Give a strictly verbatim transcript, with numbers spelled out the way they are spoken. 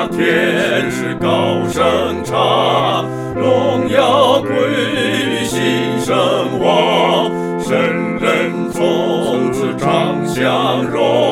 天使高声唱，荣耀归于新生王，神人从此长享荣。